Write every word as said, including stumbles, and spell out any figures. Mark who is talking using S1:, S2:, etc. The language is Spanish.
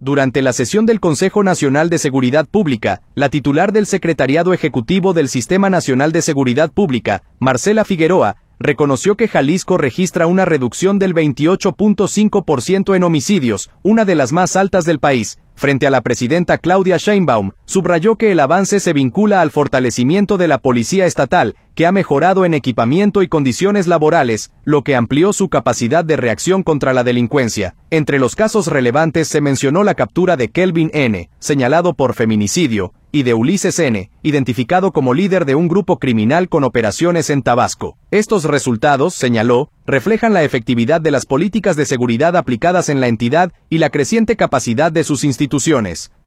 S1: Durante la sesión del Consejo Nacional de Seguridad Pública, la titular del Secretariado Ejecutivo del Sistema Nacional de Seguridad Pública, Marcela Figueroa, reconoció que Jalisco registra una reducción del veintiocho punto cinco por ciento en homicidios, una de las más altas del país. Frente a la presidenta Claudia Sheinbaum, subrayó que el avance se vincula al fortalecimiento de la policía estatal, que ha mejorado en equipamiento y condiciones laborales, lo que amplió su capacidad de reacción contra la delincuencia. Entre los casos relevantes se mencionó la captura de Kelvin N., señalado por feminicidio, y de Ulises N., identificado como líder de un grupo criminal con operaciones en Tabasco. Estos resultados, señaló, reflejan la efectividad de las políticas de seguridad aplicadas en la entidad y la creciente capacidad de sus instituciones.